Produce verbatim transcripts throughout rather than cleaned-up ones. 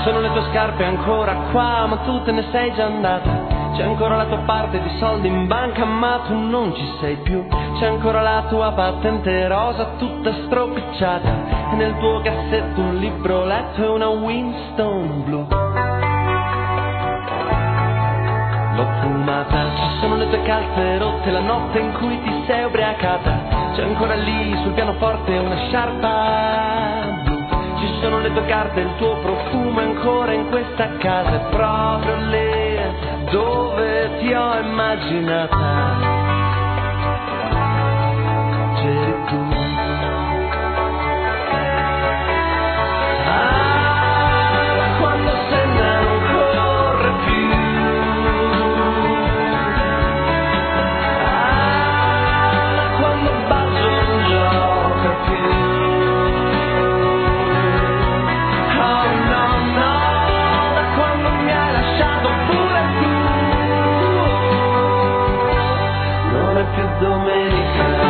sono le tue scarpe ancora qua, ma tu te ne sei già andata. C'è ancora la tua parte di soldi in banca, ma tu non ci sei più. C'è ancora la tua patente rosa tutta stropicciata, e nel tuo cassetto un libro letto e una Winston blu. L'ho fumata, ci sono le tue calze rotte, la notte in cui ti sei ubriacata. C'è ancora lì sul pianoforte una sciarpa blu. Ci sono le tue carte, il tuo profumo è ancora in questa casa. È proprio lì dove ti ho immaginata. C'eri tu. Ah, quando se non corre più. Ah, quando bacio non gioca più. Oh no, no, da quando mi hai lasciato pure tu. Non è più domenica.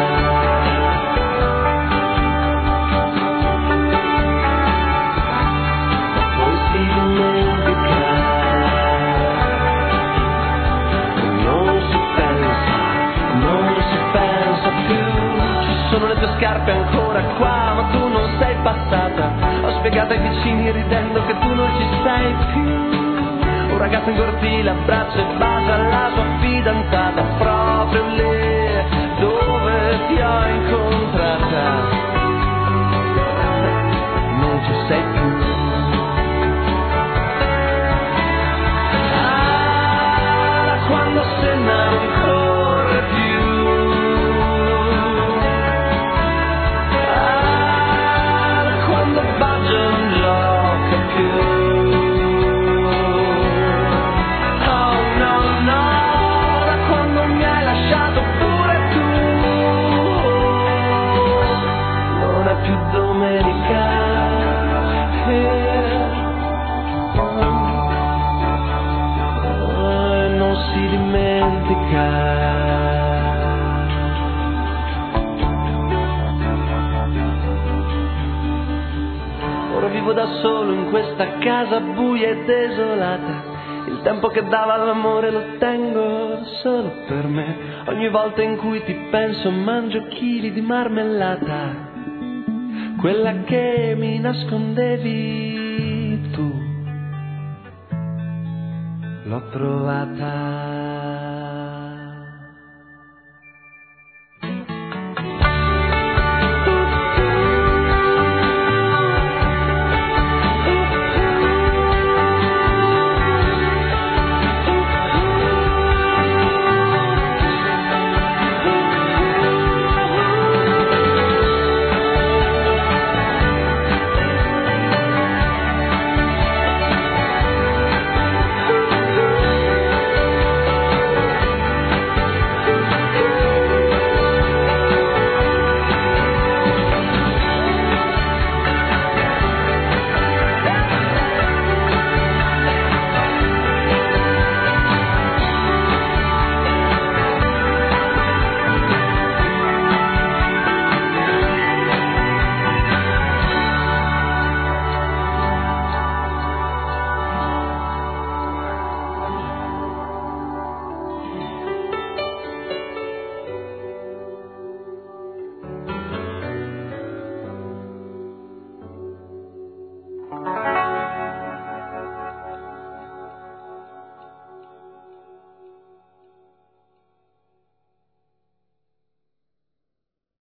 Sono le tue scarpe ancora qua, ma tu non sei passata. Ho spiegato ai vicini ridendo che tu non ci sei più. Un ragazzo in cortile abbraccia e bacia la sua fidanzata, proprio lì dove ti ho incontrata. Non ci sei più. Ah, quando se non corre più. Ora vivo da solo in questa casa buia e desolata. Il tempo che dava all'amore lo tengo solo per me. Ogni volta in cui ti penso mangio chili di marmellata, quella che mi nascondevi tu. L'ho trovata.